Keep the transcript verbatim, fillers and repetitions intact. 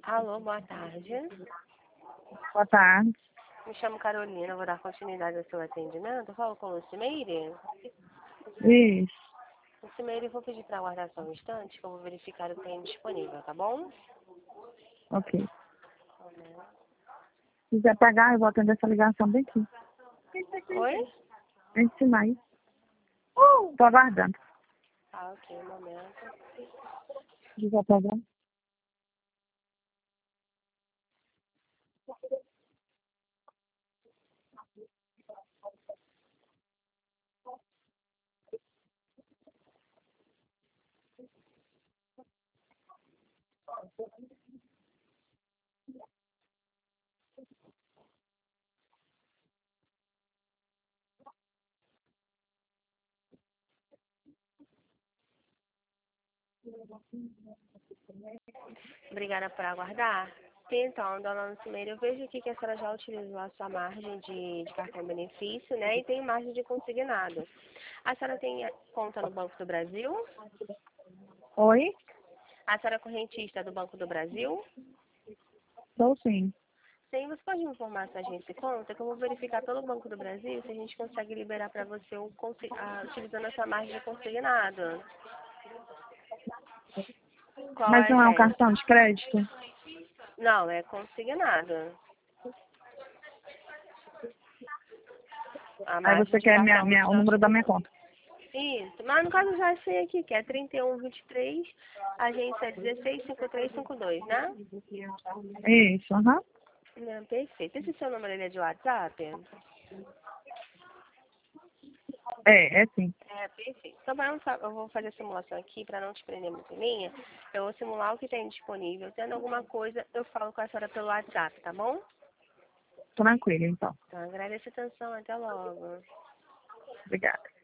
Alô, boa tarde. Boa tarde. Me chamo Carolina, vou dar continuidade ao seu atendimento. Eu falo com o Cimeire. Isso. O Cimeire, eu vou pedir para aguardar só um instante, que eu vou verificar o que tem disponível, tá bom? Ok. Se quiser pegar, eu vou atender essa ligação bem aqui. Oi? Em cima aí. Tô aguardando. Ah, ok, um momento. Se quiser pegar. Obrigada por aguardar. Então, dona Cimeire, eu vejo aqui que a senhora já utilizou a sua margem de, de cartão benefício, né? E tem margem de consignado. A senhora tem conta no Banco do Brasil? Oi? A senhora é correntista do Banco do Brasil? Tô sim. Sim, você pode me informar se a gente conta, que eu vou verificar pelo Banco do Brasil se a gente consegue liberar para você o consi- ah, utilizando essa margem de consignado. Qual Mas é, não é um gente? cartão de crédito? Não, é consignado. A Aí margem você de quer minha, cartão minha, o número da minha conta. Isso, mas no caso eu já sei aqui, que é trinta e um, vinte e três, agência dezesseis, cinquenta e três, cinquenta e dois, né? Isso, aham. Não, perfeito. Esse seu número ele é de WhatsApp? É, é sim. É, perfeito. Então, pra não, fa- eu vou fazer a simulação aqui para não te prender muito em linha. Eu vou simular o que tem disponível. Tendo alguma coisa, eu falo com a senhora pelo WhatsApp, tá bom? Tranquilo, então. Então, agradeço a atenção. Até logo. Obrigada.